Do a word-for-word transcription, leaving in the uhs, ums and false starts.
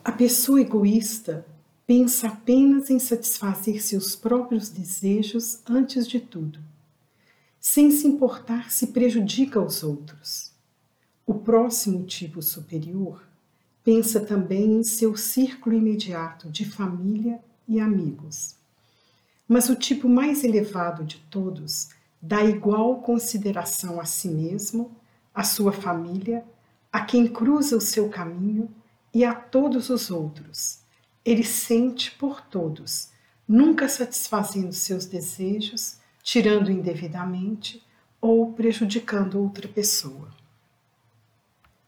A pessoa egoísta pensa apenas em satisfazer seus próprios desejos antes de tudo, sem se importar se prejudica os outros. O próximo tipo superior pensa também em seu círculo imediato de família e amigos. Mas o tipo mais elevado de todos dá igual consideração a si mesmo, à sua família, a quem cruza o seu caminho e a todos os outros. Ele sente por todos, nunca satisfazendo seus desejos, tirando indevidamente ou prejudicando outra pessoa.